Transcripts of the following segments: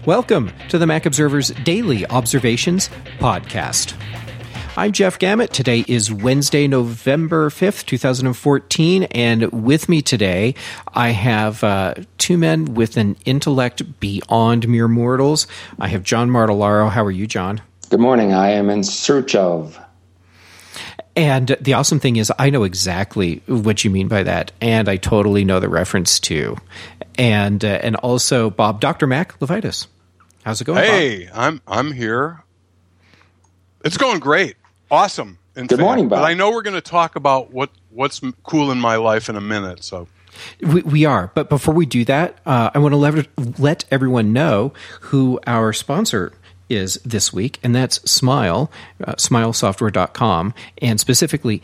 Welcome to the Mac Observer's Daily Observations podcast. I'm Jeff Gamet. Today is Wednesday, November 5th, 2014, and with me today I have two men with an intellect beyond mere mortals. I have John Martellaro. How are you, John? Good morning. I am in search of. And the awesome thing is I know exactly what you mean by that, and I totally know the reference too. And also Bob, Dr. Mac Levitas. How's it going, Hey, Bob? I'm here. It's going great. Awesome. Good morning, Bob. But I know we're going to talk about what's cool in my life in a minute. So we are. But before we do that, I want to let everyone know who our sponsor is this week, and that's Smile, smilesoftware.com, and specifically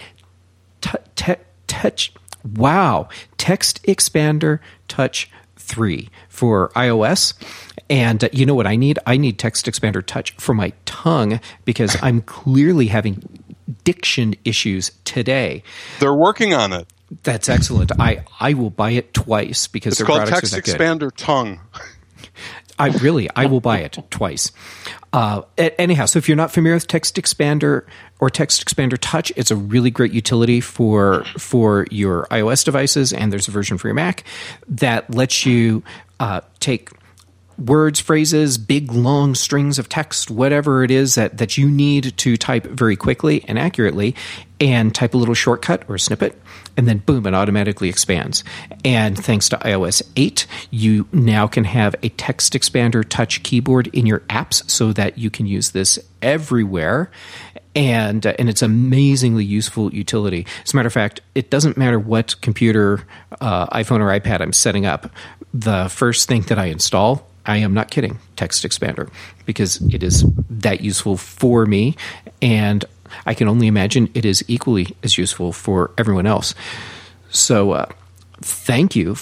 Text Expander Touch 3 for iOS. And you know what I need? I need Text Expander Touch for my tongue because I'm clearly having diction issues today. they're working on it. That's excellent. I will buy it twice because It's their called products Text are that good. Expander Tongue. I will buy it twice. Anyhow, so if you're not familiar with Text Expander or Text Expander Touch, it's a really great utility for your iOS devices, and there's a version for your Mac that lets you take words, phrases, big, long strings of text, whatever it is that you need to type very quickly and accurately, and type a little shortcut or snippet, and then boom, it automatically expands. And thanks to iOS 8, you now can have a Text Expander Touch keyboard in your apps so that you can use this everywhere. And it's amazingly useful utility. As a matter of fact, it doesn't matter what computer, iPhone or iPad I'm setting up. The first thing that I install, I am not kidding, Text Expander, because it is that useful for me, and I can only imagine it is equally as useful for everyone else. So thank you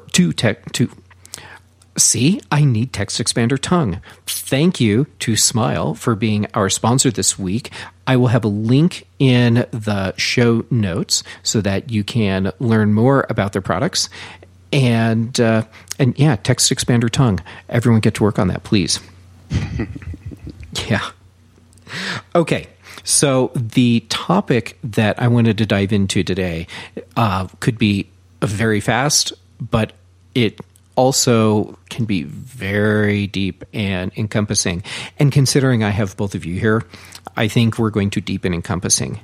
See, I need Text Expander Tongue. Thank you to Smile for being our sponsor this week. I will have a link in the show notes so that you can learn more about their products. And yeah, Text Expander Tongue. Everyone get to work on that, please. Yeah. Okay. So the topic that I wanted to dive into today could be very fast, but it also can be very deep and encompassing. And considering I have both of you here, I think we're going to deepen encompassing.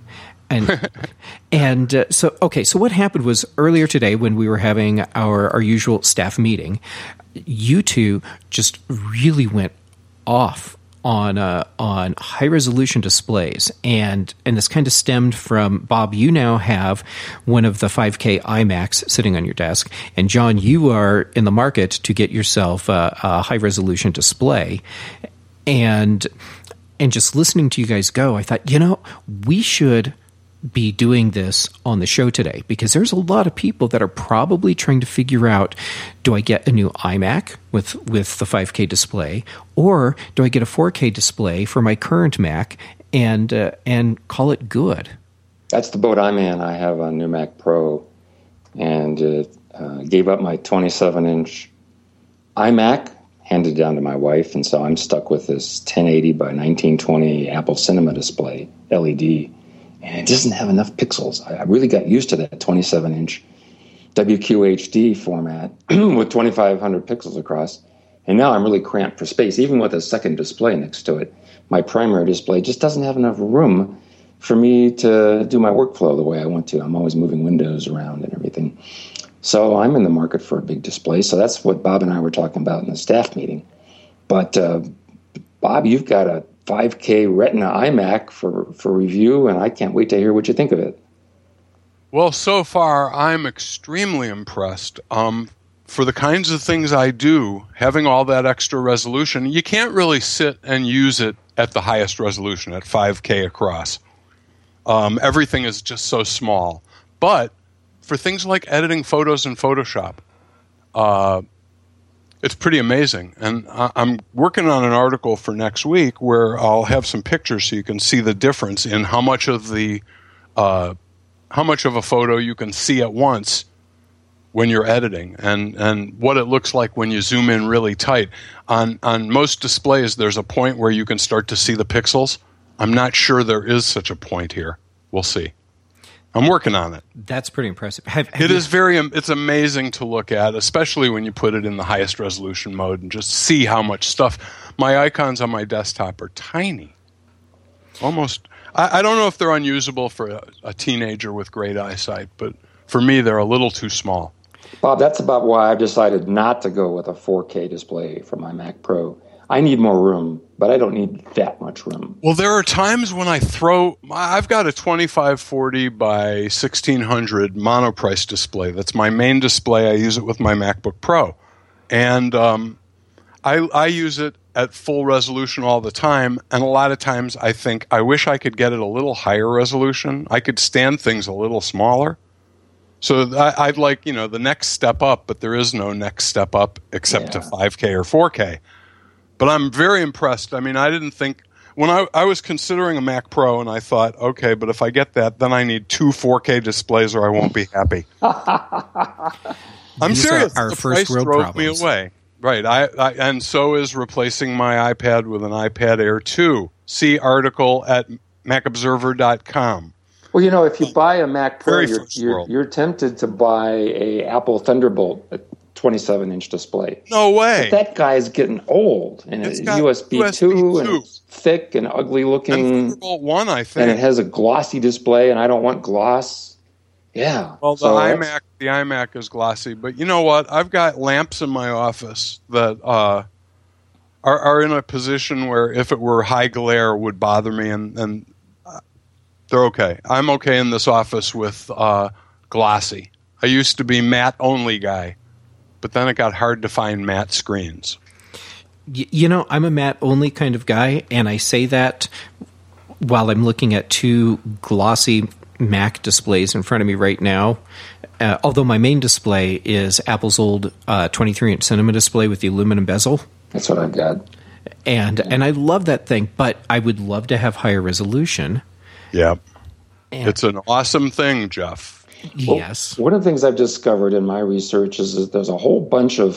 So what happened was earlier today when we were having our usual staff meeting, you two just really went off on high resolution displays, and this kind of stemmed from Bob. You now have one of the 5K iMacs sitting on your desk, and John, you are in the market to get yourself a high resolution display, and just listening to you guys go, I thought, we should be doing this on the show today because there's a lot of people that are probably trying to figure out, do I get a new iMac with the 5K display, or do I get a 4K display for my current Mac and call it good? That's the boat I'm in. I have a new Mac Pro and gave up my 27-inch iMac, handed it down to my wife, and so I'm stuck with this 1080 by 1920 Apple Cinema display, LED. And it doesn't have enough pixels. I really got used to that 27-inch WQHD format with 2,500 pixels across. And now I'm really cramped for space, even with a second display next to it. My primary display just doesn't have enough room for me to do my workflow the way I want to. I'm always moving windows around and everything. So I'm in the market for a big display. So that's what Bob and I were talking about in the staff meeting. But Bob, you've got a 5K Retina iMac for review, and I can't wait to hear what you think of it. Well, so far, I'm extremely impressed. For the kinds of things I do, having all that extra resolution, you can't really sit and use it at the highest resolution, at 5K across. Everything is just so small. But for things like editing photos in Photoshop, it's pretty amazing. And I'm working on an article for next week where I'll have some pictures so you can see the difference in how much of a photo you can see at once when you're editing, and what it looks like when you zoom in really tight. On most displays, there's a point where you can start to see the pixels. I'm not sure there is such a point here. We'll see. I'm working on it. That's pretty impressive. It's amazing to look at, especially when you put it in the highest resolution mode and just see how much stuff. My icons on my desktop are tiny. Almost, I don't know if they're unusable for a teenager with great eyesight, but for me, they're a little too small. Bob, that's about why I've decided not to go with a 4K display for my Mac Pro. I need more room, but I don't need that much room. Well, there are times when I've got a 2540 by 1600 monoprice display. That's my main display. I use it with my MacBook Pro. And I use it at full resolution all the time. And a lot of times I think, I wish I could get it a little higher resolution. I could stand things a little smaller. So I'd like, the next step up, but there is no next step up except to 5K or 4K. But I'm very impressed. I mean, I didn't think, when I was considering a Mac Pro, and I thought, okay, but if I get that, then I need 2 4K displays or I won't be happy. I'm serious. Our the first price world drove problems. me away. Right. And so is replacing my iPad with an iPad Air 2. See article at macobserver.com. Well, if you buy a Mac Pro, Very you're tempted to buy a Apple Thunderbolt 27-inch display. No way. But that guy's getting old, and it's USB 2, and it's thick and ugly looking. And Thunderbolt 1, I think. And it has a glossy display, and I don't want gloss. Yeah. Well, the iMac is glossy, but you know what? I've got lamps in my office that are in a position where if it were high glare would bother me, and they're okay. I'm okay in this office with glossy. I used to be matte only guy. But then it got hard to find matte screens. I'm a matte only kind of guy, and I say that while I'm looking at 2 glossy Mac displays in front of me right now. Although my main display is Apple's old 23-inch Cinema display with the aluminum bezel. That's what I've got. And I love that thing, but I would love to have higher resolution. Yeah. It's an awesome thing, Jeff. Yes. One of the things I've discovered in my research is that there's a whole bunch of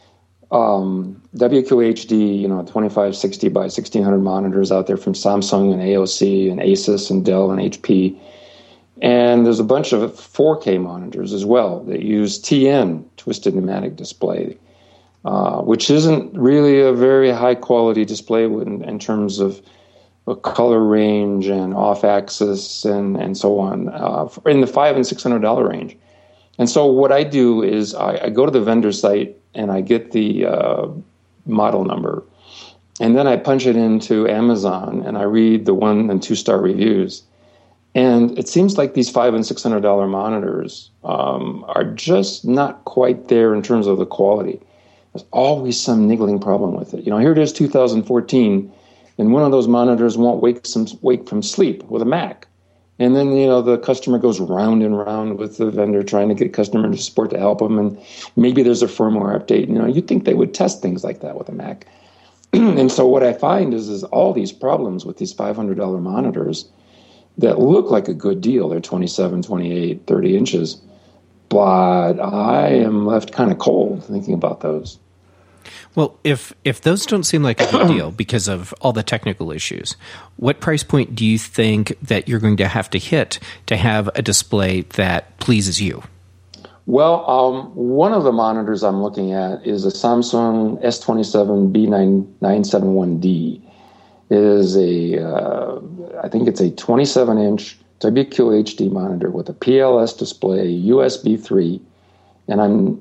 WQHD, 2560 by 1600 monitors out there from Samsung and AOC and Asus and Dell and HP. And there's a bunch of 4K monitors as well that use TN, Twisted Pneumatic Display, which isn't really a very high-quality display in terms of a color range and off-axis and so on, in the $500 and $600 range. And so what I do is I go to the vendor site and I get the model number, and then I punch it into Amazon and I read the 1- and 2-star reviews. And it seems like these $500 and $600 monitors are just not quite there in terms of the quality. There's always some niggling problem with it. Here it is, 2014. And one of those monitors won't wake from sleep with a Mac. And then, the customer goes round and round with the vendor trying to get customer support to help them. And maybe there's a firmware update. You'd think they would test things like that with a Mac. And so what I find is all these problems with these $500 monitors that look like a good deal. They're 27, 28, 30 inches. But I am left kind of cold thinking about those. Well, if those don't seem like a good deal because of all the technical issues, what price point do you think that you're going to have to hit to have a display that pleases you? Well, one of the monitors I'm looking at is a Samsung S27 B971D. It is I think it's a 27-inch WQHD monitor with a PLS display, USB 3, and I'm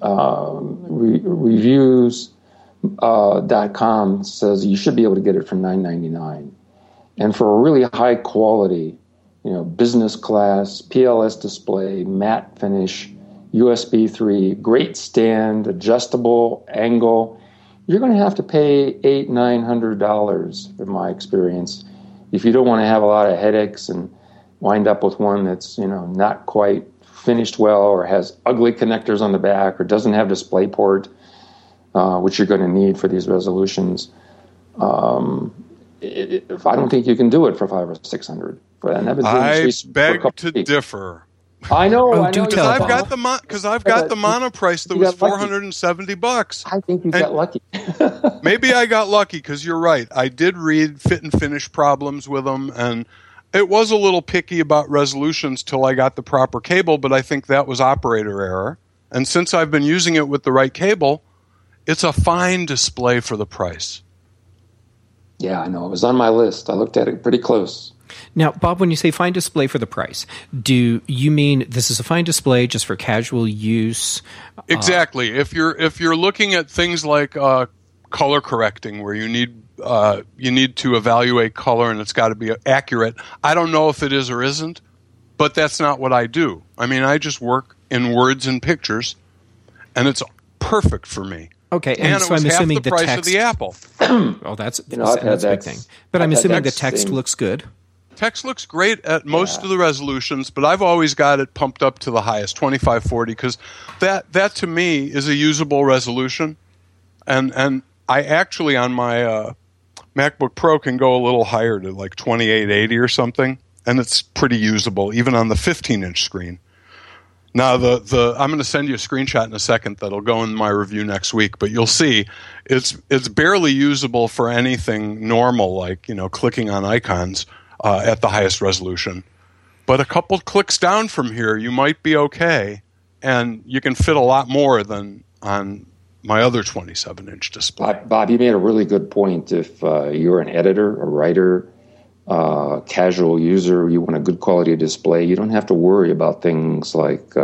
reviews.com says you should be able to get it for $999. And for a really high quality, business class, PLS display, matte finish, USB 3, great stand, adjustable angle, you're going to have to pay $800-900 in my experience if you don't want to have a lot of headaches and wind up with one that's not quite finished well or has ugly connectors on the back or doesn't have DisplayPort, which you're going to need for these resolutions. I don't think you can do it for $500 or $600. I beg to differ. I know. Oh, I do know. tell, I've Bob. got the mono price that you was got lucky. $470. I think you got lucky. Maybe I got lucky because you're right. I did read fit and finish problems with them, and it was a little picky about resolutions till I got the proper cable, but I think that was operator error. And since I've been using it with the right cable, it's a fine display for the price. Yeah, I know. It was on my list. I looked at it pretty close. Now, Bob, when you say fine display for the price, do you mean this is a fine display just for casual use? Exactly. If you're looking at things like color correcting, where you need to evaluate color and it's got to be accurate. I don't know if it is or isn't, but that's not what I do. I mean, I just work in words and pictures, and it's perfect for me. Okay, and so it was I'm assuming half the the price text of the Apple. Oh, that's a big thing. But I'm assuming the text looks good. Text looks great at most of the resolutions, but I've always got it pumped up to the highest, 2540, because that to me is a usable resolution. And I actually on my MacBook Pro can go a little higher to like 2880 or something, and it's pretty usable even on the 15-inch screen. Now I'm going to send you a screenshot in a second that'll go in my review next week, but you'll see it's barely usable for anything normal, like clicking on icons at the highest resolution. But a couple clicks down from here, you might be okay, and you can fit a lot more than on my other 27-inch display. Bob, you made a really good point. If you're an editor, a writer, casual user, you want a good quality display, you don't have to worry about things like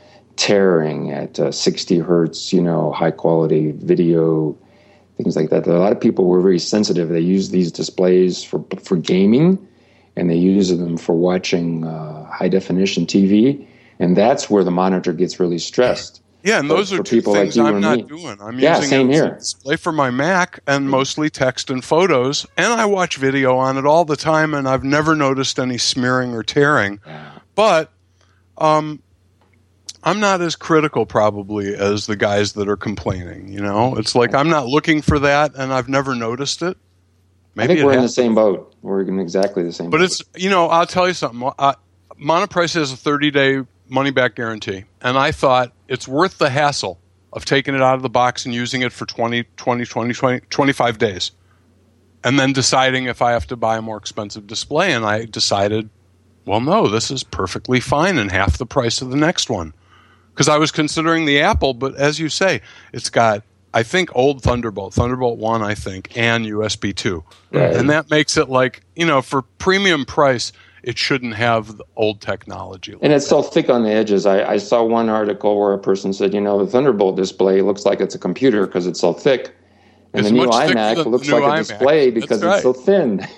tearing at 60 hertz, high quality video, things like that. A lot of people were very sensitive. They use these displays for gaming, and they use them for watching high definition TV, and that's where the monitor gets really stressed. Yeah, and those are two things like I'm not doing. I'm using it as a display for my Mac and mostly text and photos, and I watch video on it all the time, and I've never noticed any smearing or tearing. But I'm not as critical probably as the guys that are complaining. It's like I'm not looking for that, and I've never noticed it. Maybe I think we're in the same boat. We're in exactly the same boat. But it's, I'll tell you something. Monoprice has a 30-day money-back guarantee, and I thought it's worth the hassle of taking it out of the box and using it for 25 days, and then deciding if I have to buy a more expensive display. And I decided, well, no, this is perfectly fine and half the price of the next one. Because I was considering the Apple, but as you say, it's got, I think, old Thunderbolt 1, I think, and USB 2. Right. And that makes it like, for premium price, it shouldn't have the old technology. And it's so thick on the edges. I saw one article where a person said, the Thunderbolt display looks like it's a computer because it's so thick. And the new iMac looks like a display because it's so thin.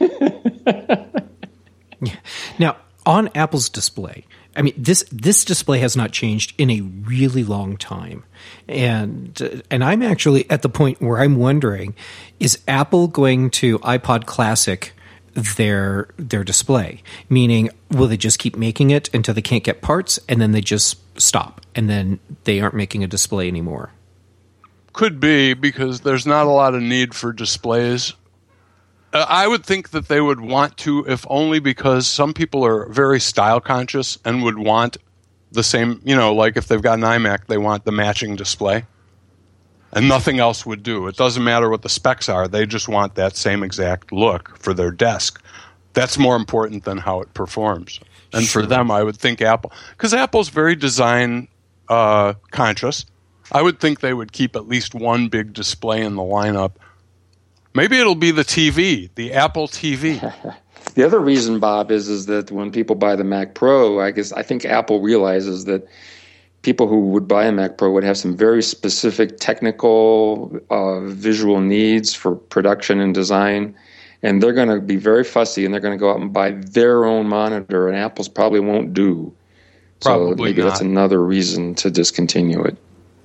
Now, on Apple's display, I mean, this display has not changed in a really long time. And I'm actually at the point where I'm wondering, is Apple going to iPod Classic their display? Meaning, will they just keep making it until they can't get parts, and then they just stop, and then they aren't making a display anymore? Could be, because there's not a lot of need for displays. I would think that they would want to, if only because some people are very style conscious and would want the same, like if they've got an iMac, they want the matching display. And nothing else would do. It doesn't matter what the specs are. They just want that same exact look for their desk. That's more important than how it performs. And for them, I would think Apple, because Apple's very design conscious. I would think they would keep at least one big display in the lineup. Maybe it'll be the TV, the Apple TV. The other reason, Bob, is that when people buy the Mac Pro, I think Apple realizes that people who would buy a Mac Pro would have some very specific technical, visual needs for production and design, and they're going to be very fussy, and they're going to go out and buy their own monitor, and Apple's probably won't do. Probably so maybe not. That's another reason to discontinue it.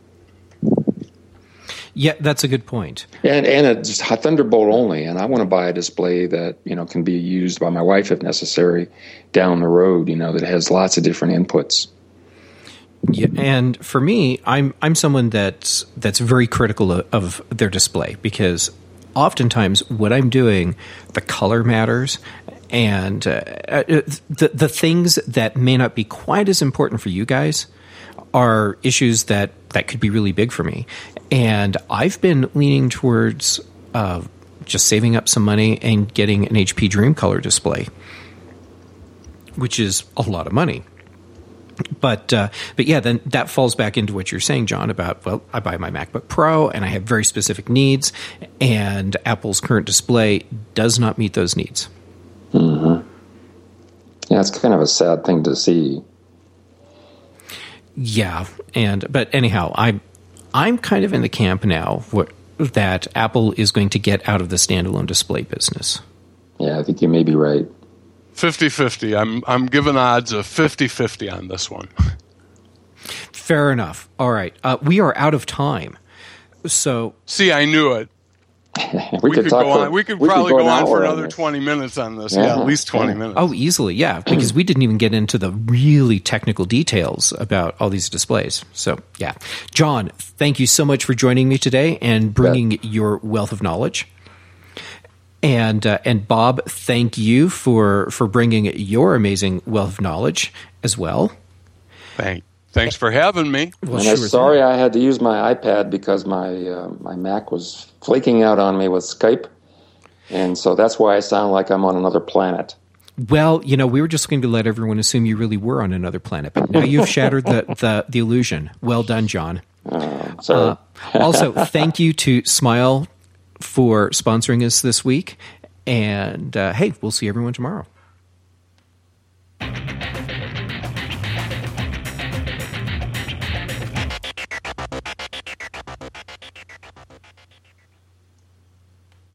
Yeah, that's a good point. And it's Thunderbolt only, and I want to buy a display that can be used by my wife if necessary down the road. That has lots of different inputs. Yeah, and for me, I'm someone that's very critical of their display, because oftentimes what I'm doing, the color matters, And the things that may not be quite as important for you guys are issues that could be really big for me. And I've been leaning towards just saving up some money and getting an HP Dreamcolor display, which is a lot of money. But yeah, then that falls back into what you're saying, John, about, well, I buy my MacBook Pro and I have very specific needs, and Apple's current display does not meet those needs. Mm-hmm. Yeah, it's kind of a sad thing to see. Yeah, but anyhow, I'm kind of in the camp now that Apple is going to get out of the standalone display business. Yeah, I think you may be right. 50-50. I'm giving odds of 50-50 on this one. Fair enough. All right. We are out of time. So see, I knew it. We could go on. We could probably go on for another 20 minutes on this. Yeah, at least 20 minutes. Oh, easily, yeah, because we didn't even get into the really technical details about all these displays. So, yeah. John, thank you so much for joining me today and bringing your wealth of knowledge. And Bob, thank you for bringing your amazing wealth of knowledge as well. Thanks for having me. Well, and I'm sorry I had to use my iPad because my Mac was flaking out on me with Skype, and so that's why I sound like I'm on another planet. Well, we were just going to let everyone assume you really were on another planet, but now you've shattered the illusion. Well done, John. Sorry. Also, thank you to Smile for sponsoring us this week, and hey, we'll see everyone tomorrow.